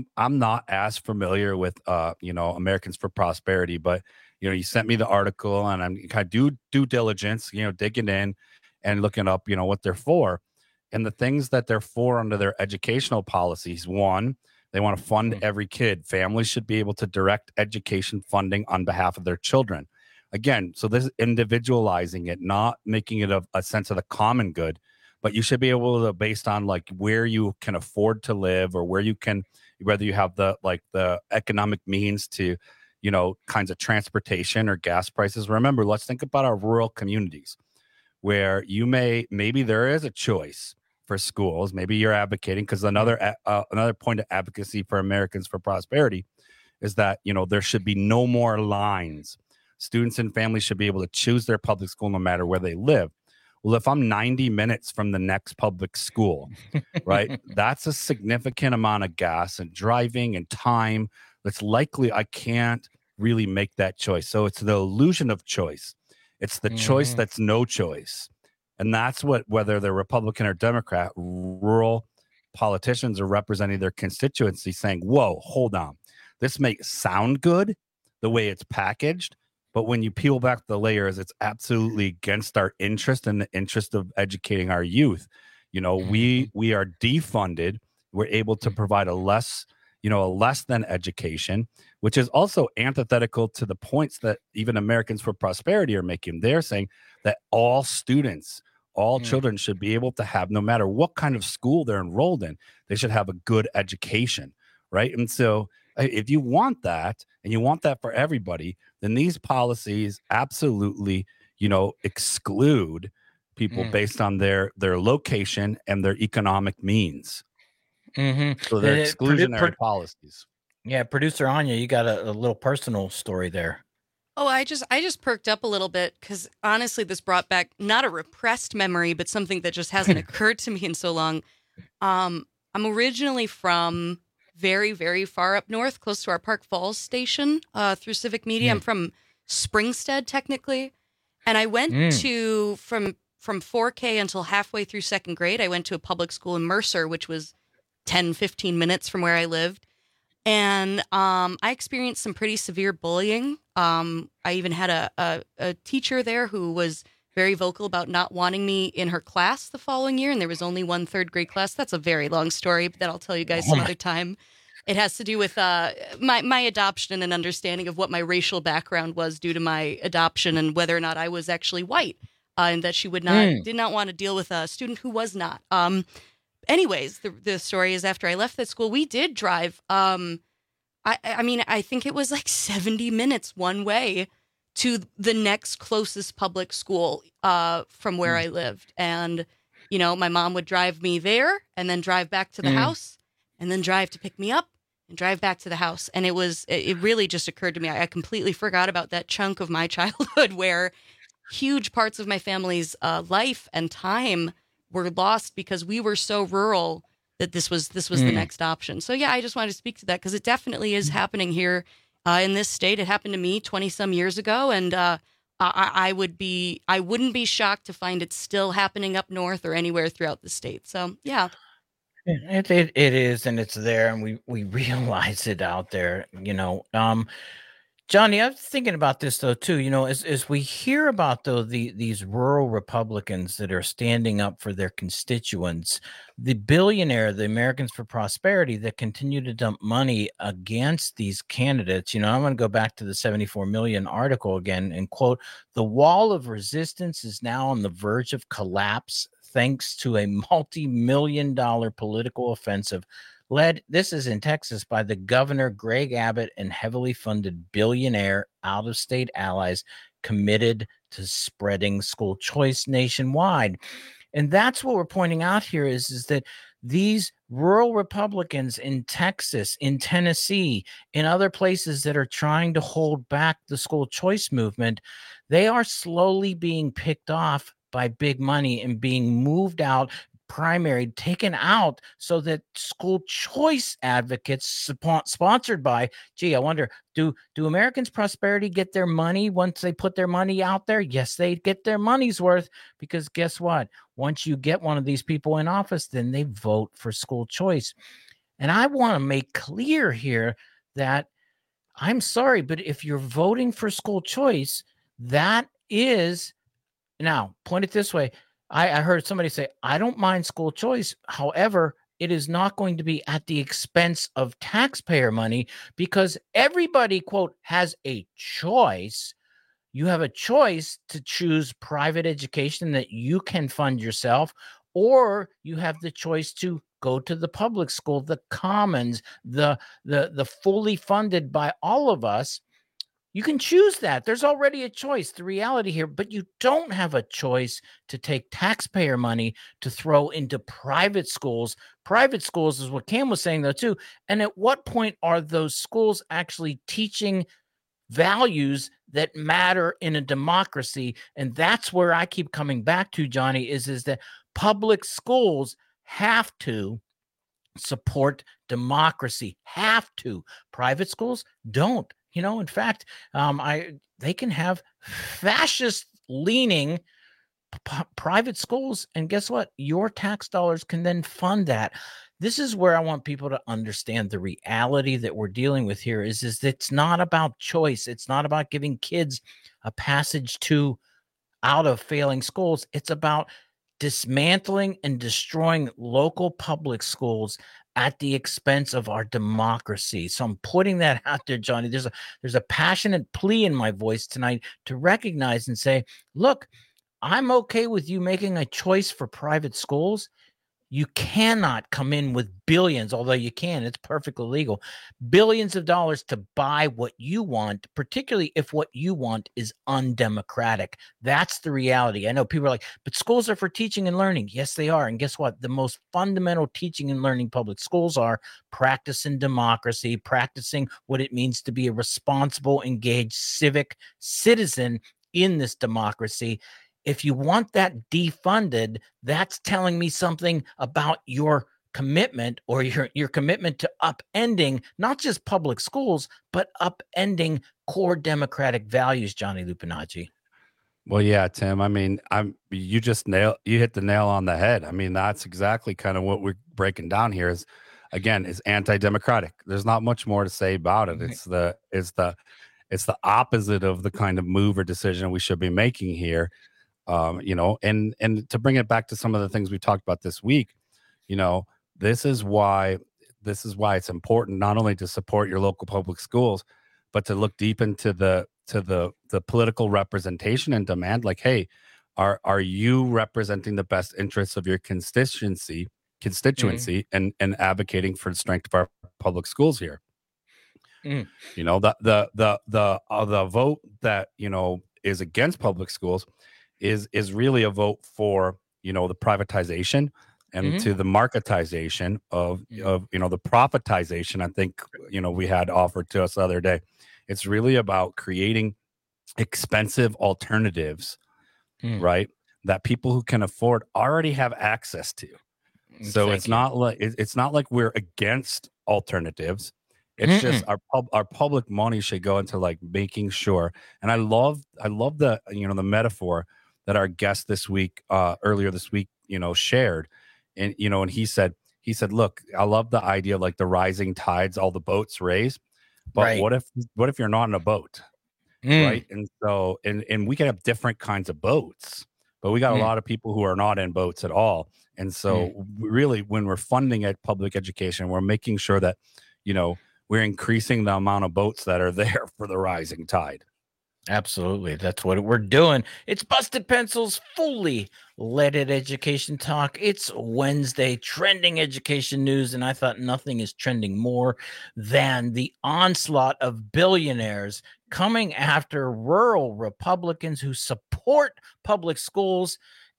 not as familiar with Americans for Prosperity, but you sent me the article, and I'm kind of due diligence, digging in and looking up, what they're for, and the things that they're for under their educational policies. One, they want to fund every kid. Families should be able to direct education funding on behalf of their children. Again, so this is individualizing it, not making it a sense of the common good, but you should be able to, based on like where you can afford to live or whether you have the economic means to, kinds of transportation or gas prices. Remember, let's think about our rural communities where maybe there is a choice for schools. Maybe you're advocating, because another point of advocacy for Americans for Prosperity is that, there should be no more lines. Students and families should be able to choose their public school no matter where they live. Well, if I'm 90 minutes from the next public school, right, that's a significant amount of gas and driving and time. That's likely I can't really make that choice. So it's the illusion of choice. It's the choice that's no choice. And that's what, whether they're Republican or Democrat, rural politicians are representing their constituency saying, whoa, hold on. This may sound good the way it's packaged, but when you peel back the layers, it's absolutely against our interest and the interest of educating our youth. We are defunded. We're able to provide a less than education, which is also antithetical to the points that even Americans for Prosperity are making. They're saying that all students, all children should be able to have, no matter what kind of school they're enrolled in, they should have a good education, right? And so if you want that, and you want that for everybody, then these policies absolutely, exclude people based on their location and their economic means. So they're exclusionary policies. Yeah, producer Anya, you got a little personal story there. Oh, I just perked up a little bit because honestly, this brought back not a repressed memory, but something that just hasn't occurred to me in so long. I'm originally from very, very far up north, close to our Park Falls station, through Civic Media. I'm from Springstead, technically. And I went to, from 4K until halfway through second grade, I went to a public school in Mercer, which was 10, 15 minutes from where I lived. And I experienced some pretty severe bullying. I even had a teacher there who was very vocal about not wanting me in her class the following year. And there was only one third grade class. That's a very long story, but that I'll tell you guys some other time. It has to do with my adoption and understanding of what my racial background was due to my adoption and whether or not I was actually white, and that she did not want to deal with a student who was not. Anyways, the story is after I left that school, we did drive. I mean, I think it was like 70 minutes one way to the next closest public school from where I lived. And, you know, my mom would drive me there and then drive back to the house and then drive to pick me up and drive back to the house. And it really just occurred to me. I completely forgot about that chunk of my childhood where huge parts of my family's life and time were lost because we were so rural that this was the next option. So yeah, I just wanted to speak to that because it definitely is happening here in this state. It happened to me 20 some years ago, and I wouldn't be shocked to find it still happening up north or anywhere throughout the state. So yeah. It is, and it's there, and we realize it out there, you know. Johnny, I was thinking about this though too. You know, as we hear about these rural Republicans that are standing up for their constituents, the billionaire, the Americans for Prosperity, that continue to dump money against these candidates. You know, I'm going to go back to the 74 million article again and quote: "The wall of resistance is now on the verge of collapse, thanks to a multi-million-dollar political offensive led," this is in Texas, "by the governor Greg Abbott and heavily funded billionaire out-of-state allies committed to spreading school choice nationwide." And that's what we're pointing out here is that these rural Republicans in Texas, in Tennessee, in other places that are trying to hold back the school choice movement, they are slowly being picked off by big money and being moved out, primaried, taken out, so that school choice advocates sponsored by, I wonder, do Americans Prosperity get their money once they put their money out there? Yes, they get their money's worth, because guess what? Once you get one of these people in office, then they vote for school choice. And I want to make clear here that I'm sorry, but if you're voting for school choice, that is, now point it this way. I heard somebody say, I don't mind school choice. However, it is not going to be at the expense of taxpayer money, because everybody, quote, has a choice. You have a choice to choose private education that you can fund yourself, or you have the choice to go to the public school, the commons, the fully funded by all of us. You can choose that. There's already a choice, the reality here, but you don't have a choice to take taxpayer money to throw into private schools. Private schools is what Cam was saying, though, too. And at what point are those schools actually teaching values that matter in a democracy? And that's where I keep coming back to, Johnny, is that public schools have to support democracy. Have to. Private schools don't. You know, in fact, they can have fascist-leaning private schools, and guess what? Your tax dollars can then fund that. This is where I want people to understand the reality that we're dealing with here. Is it's not about choice. It's not about giving kids a passage out of failing schools. It's about dismantling and destroying local public schools at the expense of our democracy. So I'm putting that out there, Johnny. There's a passionate plea in my voice tonight to recognize and say, look, I'm okay with you making a choice for private schools. You cannot come in with billions, although you can, it's perfectly legal, billions of dollars to buy what you want, particularly if what you want is undemocratic. That's the reality. I know people are like, but schools are for teaching and learning. Yes, they are. And guess what? The most fundamental teaching and learning public schools are practicing democracy, practicing what it means to be a responsible, engaged civic citizen in this democracy. If you want that defunded, that's telling me something about your commitment, or your commitment to upending not just public schools, but upending core democratic values, Johnny Lupinacci. Well, yeah, Tim. I mean, you hit the nail on the head. I mean, that's exactly kind of what we're breaking down here is again, is anti-democratic. There's not much more to say about it. It's the opposite of the kind of move or decision we should be making here. And to bring it back to some of the things we talked about this week, this is why it's important not only to support your local public schools, but to look deep into the political representation and demand, like, hey, are you representing the best interests of your constituency and advocating for the strength of our public schools here? The vote that is against public schools is really a vote for the privatization and to the marketization of the profitization. I think we had offered to us the other day. It's really about creating expensive alternatives, right? That people who can afford already have access to. So it's not like we're against alternatives. It's just our public money should go into like making sure. And I love the the metaphor that our guest earlier this week shared, and and he said, look, I love the idea of like the rising tides, all the boats raise, but what if you're not in a boat, right? And so and we can have different kinds of boats, but we got a lot of people who are not in boats at all. And so really, when we're funding public education, we're making sure that we're increasing the amount of boats that are there for the rising tide. Absolutely. That's what we're doing. It's Busted Pencils, fully leaded education talk. It's Wednesday, trending education news, and I thought nothing is trending more than the onslaught of billionaires coming after rural Republicans who support public schools.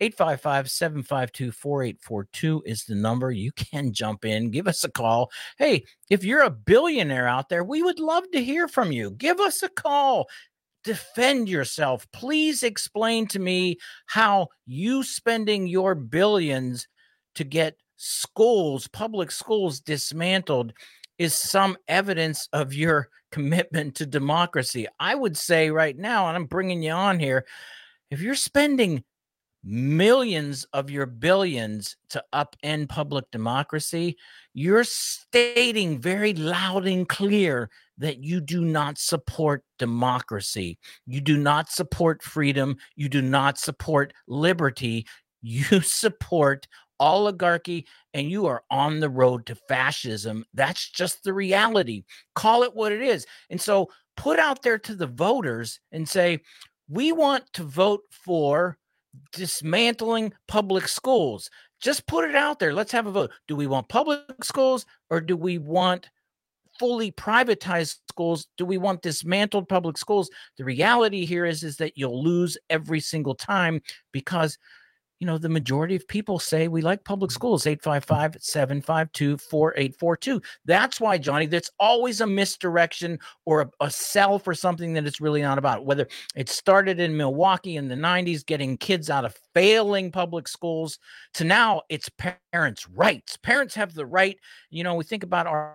855-752-4842 is the number. You can jump in, give us a call. Hey, if you're a billionaire out there, we would love to hear from you. Give us a call. Defend yourself. Please explain to me how you spending your billions to get schools, public schools dismantled is some evidence of your commitment to democracy. I would say right now, and I'm bringing you on here, if you're spending millions of your billions to upend public democracy, you're stating very loud and clear that you do not support democracy. You do not support freedom. You do not support liberty. You support oligarchy, and you are on the road to fascism. That's just the reality. Call it what it is. And so put out there to the voters and say, we want to vote for dismantling public schools. Just put it out there. Let's have a vote. Do we want public schools, or do we want fully privatized schools? Do we want dismantled public schools? The reality here is that you'll lose every single time, because the majority of people say we like public schools. 855-752-4842. That's why, Johnny, that's always a misdirection or a sell for something that it's really not about. Whether it started in Milwaukee in the 90s, getting kids out of failing public schools, to now it's parents' rights. Parents have the right. We think about our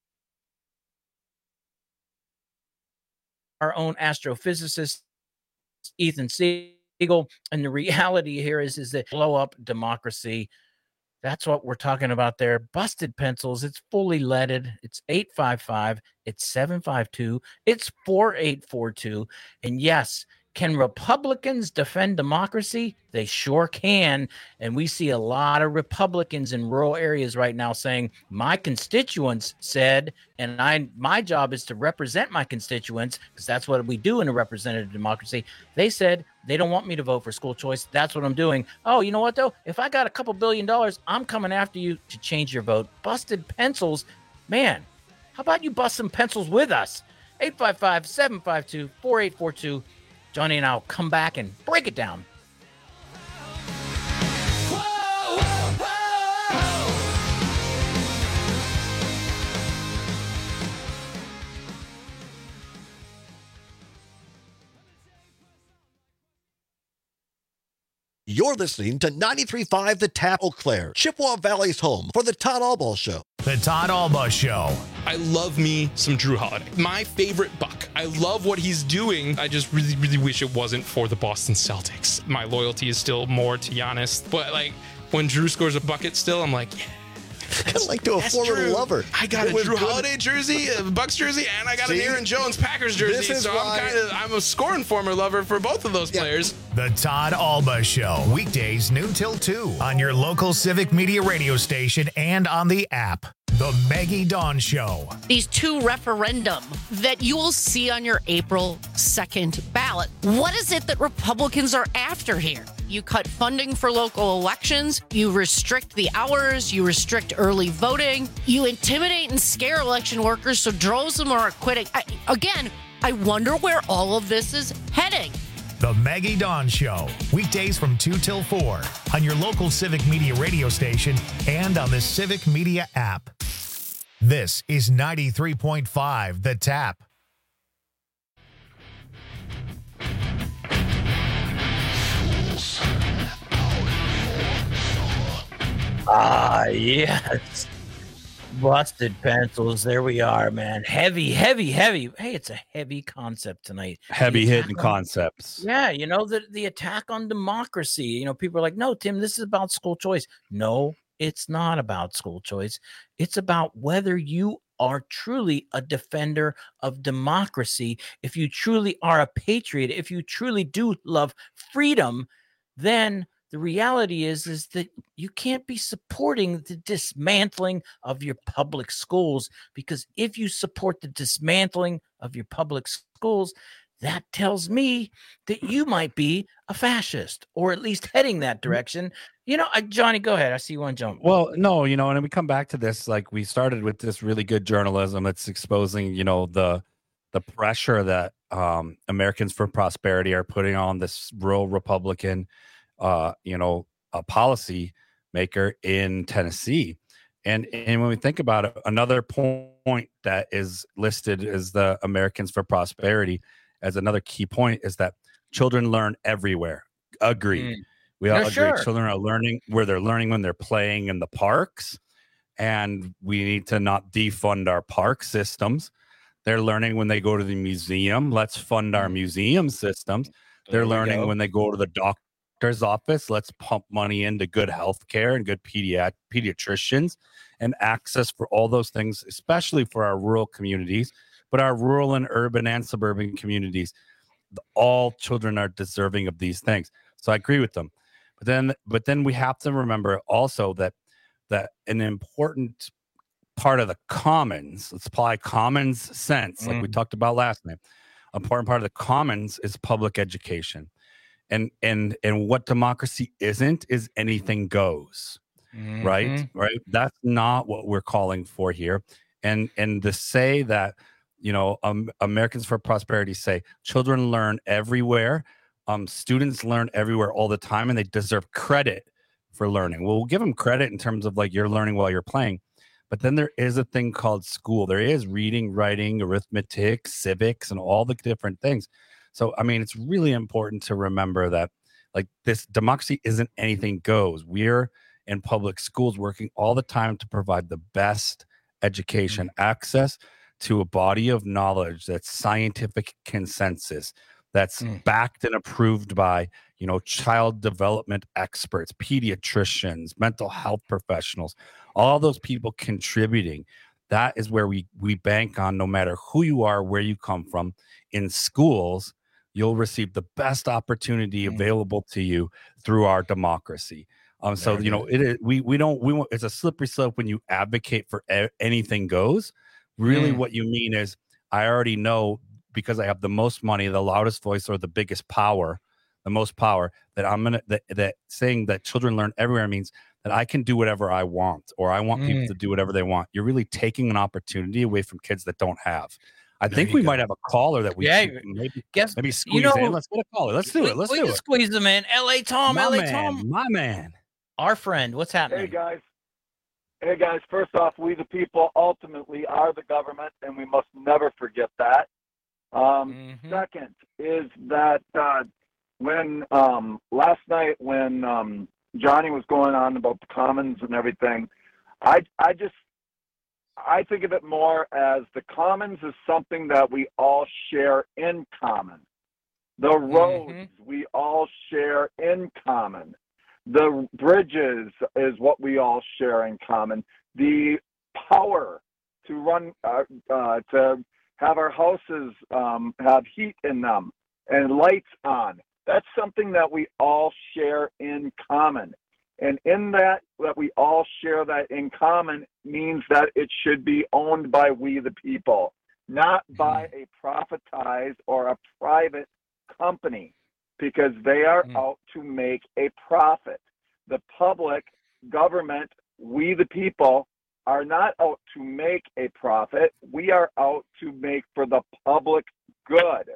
own astrophysicist, Ethan Siegel. And the reality here is that blow up democracy. That's what we're talking about there. Busted Pencils. It's fully leaded. It's 855. It's 752. It's 4842. And yes, can Republicans defend democracy? They sure can. And we see a lot of Republicans in rural areas right now saying, my constituents said, and my job is to represent my constituents, because that's what we do in a representative democracy. They said they don't want me to vote for school choice. That's what I'm doing. Oh, you know what, though? If I got a couple $2 billion, I'm coming after you to change your vote. Busted Pencils. Man, how about you bust some pencils with us? 855-752-4842. Johnny and I'll come back and break it down. You're listening to 93.5 The Tap, Eau Claire, Chippewa Valley's home for the Todd Albaugh Show. The Todd Albaugh Show. I love me some Drew Holiday. My favorite Buck. I love what he's doing. I just really, really wish it wasn't for the Boston Celtics. My loyalty is still more to Giannis. But, when Drew scores a bucket still, I'm like, yeah. kind of like to a former true. lover. I got It a was Drew good. Holiday jersey, a Bucks jersey, and I got an See? Aaron Jones Packers jersey. This is So why- I'm a scoring former lover for both of those players. The Todd Alba Show, weekdays noon till 2 on your local Civic Media radio station and on the app. The Maggie Dawn Show. These two referendum that you will see on your April 2nd ballot. What is it that Republicans are after here? You cut funding for local elections. You restrict the hours. You restrict early voting. You intimidate and scare election workers so droves of them are quitting. I wonder where all of this is heading. The Maggie Dawn Show, weekdays from 2 till 4 on your local Civic Media radio station and on the Civic Media app. This is 93.5 The Tap. Ah, yes. Busted pencils. There we are, man. Heavy. Hey, it's a heavy concept tonight. Heavy hitting concepts. Yeah, you know, the attack on democracy. You know, people are like, no, Tim, this is about school choice. No, it's not about school choice. It's about whether you are truly a defender of democracy. If you truly are a patriot, if you truly do love freedom, then the reality is that you can't be supporting the dismantling of your public schools, because if you support the dismantling of your public schools, that tells me that you might be a fascist, or at least heading that direction. You know, Johnny, go ahead. I see you want to jump. Well, no, you know, and we come back to this, like we started with this really good journalism. It's exposing, you know, the pressure that Americans for Prosperity are putting on this rural Republican a policy maker in Tennessee. And when we think about it, another point that is listed as the Americans for Prosperity as another key point is that children learn everywhere. Agreed. We all agree. Sure. Children are learning where they're learning when they're playing in the parks, and we need to not defund our park systems. They're learning when they go to the museum. Let's fund our museum systems. They're learning when they go to the doctor's office. Let's pump money into good health care and good pediatricians and access for all those things, especially for our rural communities, but our rural and urban and suburban communities. All children are deserving of these things. So I agree with them. But then we have to remember also that an important part of the commons, let's apply commons sense, like we talked about last night. Important part of the commons is public education. And what democracy isn't is anything goes. Right? That's not what we're calling for here. And to say that, you know, Americans for Prosperity say children learn everywhere. Students learn everywhere all the time, and they deserve credit for learning. Well, we'll give them credit in terms of like you're learning while you're playing. But then there is a thing called school. There is reading, writing, arithmetic, civics, and all the different things. So, I mean, it's really important to remember that like this democracy isn't anything goes. We're in public schools working all the time to provide the best education, access to a body of knowledge that's scientific consensus, that's backed and approved by, you know, child development experts, pediatricians, mental health professionals, all those people contributing. That is where we bank on. No matter who you are, where you come from, in schools, you'll receive the best opportunity available to you through our democracy. So, you know, it is, we don't, it's a slippery slope when you advocate for anything goes. Really what you mean is, I already know, because I have the most money, the loudest voice, or the biggest power, the most power, that I'm going to, that saying that children learn everywhere means that I can do whatever I want, or I want people to do whatever they want. You're really taking an opportunity away from kids that don't have. I think we might have a caller that we maybe squeeze in. Let's get a caller. Let's do it. Let's do it. Squeeze them in. LA Tom, My man. Our friend. What's happening? Hey guys. First off, we the people ultimately are the government, and we must never forget that. Second is that when last night when Johnny was going on about the commons and everything, I think of it more as the commons is something that we all share in common. The roads we all share in common. The bridges is what we all share in common. the power to run, to have our houses have heat in them and lights on. That's something that we all share in common. And in that we all share that in common means that it should be owned by we the people, not by a privatized or a private company, because they are out to make a profit. The public, government, we the people are not out to make a profit. We are out to make for the public good.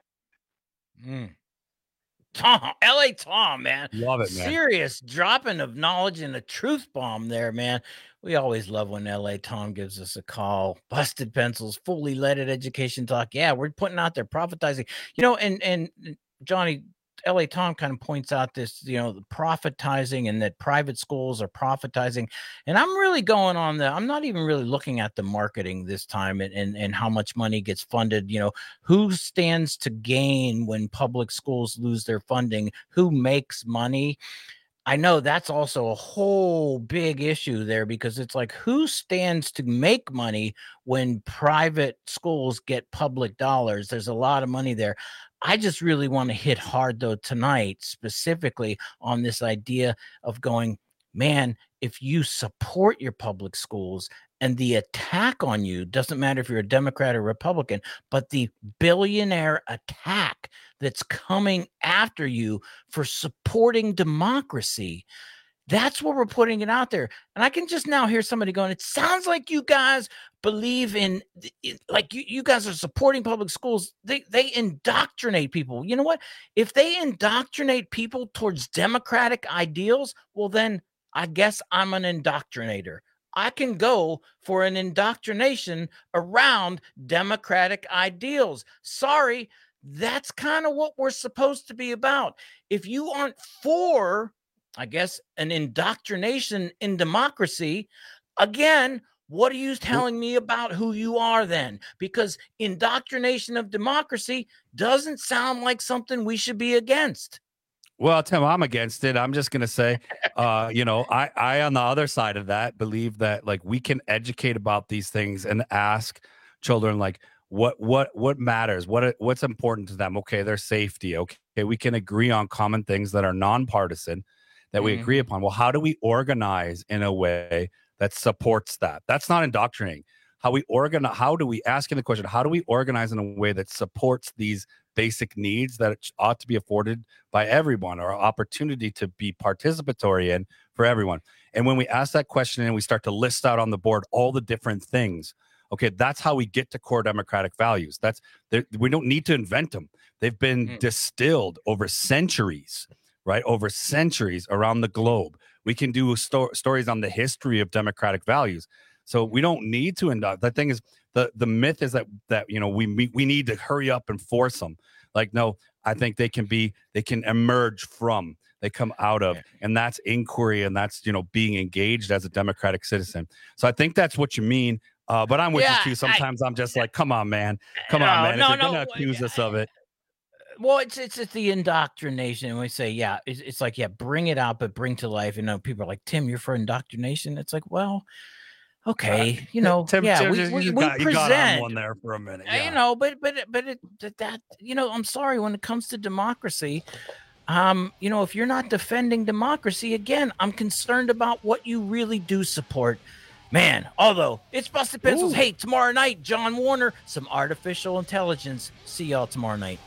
Tom, LA Tom, man. Love it, man. Serious dropping of knowledge and a truth bomb there, man. We always love when LA Tom gives us a call. Busted pencils, fully leaded education talk. Yeah, we're putting out there profitizing. And Johnny, LA Tom kind of points out this, the profitizing and that private schools are profitizing. And I'm really going on I'm not even really looking at the marketing this time and how much money gets funded. Who stands to gain when public schools lose their funding? Who makes money? I know that's also a whole big issue there, because it's like, who stands to make money when private schools get public dollars? There's a lot of money there. I just really want to hit hard, though, tonight, specifically on this idea of going, man, if you support your public schools and the attack on you, doesn't matter if you're a Democrat or Republican, but the billionaire attack that's coming after you for supporting democracy, that's what we're putting it out there. And I can just now hear somebody going, it sounds like you guys believe in, like you guys are supporting public schools. They indoctrinate people. You know what? If they indoctrinate people towards democratic ideals, well, then I guess I'm an indoctrinator. I can go for an indoctrination around democratic ideals. Sorry, that's kind of what we're supposed to be about. If you aren't for, I guess, an indoctrination in democracy, again, what are you telling me about who you are then? Because indoctrination of democracy doesn't sound like something we should be against. Well, Tim, I'm against it. I'm just going to say, I on the other side of that believe that like we can educate about these things and ask children like what matters, what's important to them. Okay, their safety. Okay, we can agree on common things that are nonpartisan that we agree upon. Well, how do we organize in a way that supports that? That's not indoctrinating. How do we asking the question, how do we organize in a way that supports these basic needs that ought to be afforded by everyone, or opportunity to be participatory in for everyone? And when we ask that question and we start to list out on the board all the different things, okay, that's how we get to core democratic values. We don't need to invent them. They've been distilled over centuries, right? Over centuries around the globe. We can do stories on the history of democratic values. So we don't need to induct. The thing is, the myth is that we need to hurry up and force them. Like, no, I think they can emerge from, they come out of, and that's inquiry, and that's being engaged as a democratic citizen. So I think that's what you mean. But I'm with you too. Sometimes I'm just like, come on, man. If you're gonna accuse us of it. Well, it's the indoctrination. And we say, it's like, bring it out, but bring to life. People are like, Tim, you're for indoctrination. It's like, well, okay, Tim, we present. You got on one there for a minute. But I'm sorry, when it comes to democracy, if you're not defending democracy, again, I'm concerned about what you really do support. Man, although it's Busted Pencils. Hey, tomorrow night, John Warner, some artificial intelligence. See y'all tomorrow night.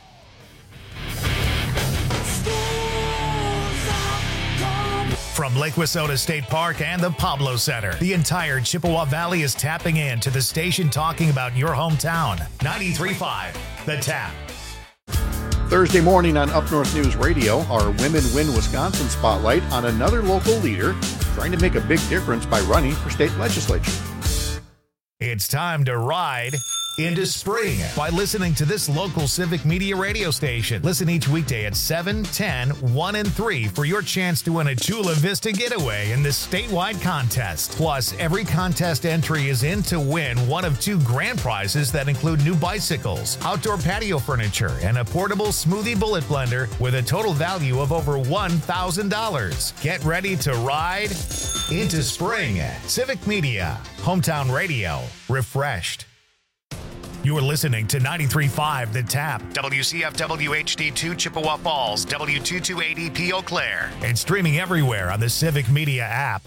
From Lake Wissota State Park and the Pablo Center, the entire Chippewa Valley is tapping in to the station talking about your hometown. 93.5, The Tap. Thursday morning on Up North News Radio, our Women Win Wisconsin spotlight on another local leader trying to make a big difference by running for state legislature. It's time to ride into spring by listening to this local Civic Media radio station. Listen each weekday at 7, 10, 1, and 3 for your chance to win a Chula Vista getaway in this statewide contest. Plus, every contest entry is in to win one of 2 grand prizes that include new bicycles, outdoor patio furniture, and a portable smoothie bullet blender with a total value of over $1,000. Get ready to ride into spring. Civic Media, hometown radio, refreshed. You are listening to 93.5 The Tap, WCFW HD2 Chippewa Falls, W228EP Eau Claire, and streaming everywhere on the Civic Media app.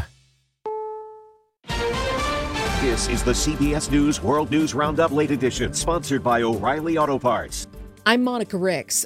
This is the CBS News World News Roundup Late Edition, sponsored by O'Reilly Auto Parts. I'm Monica Ricks.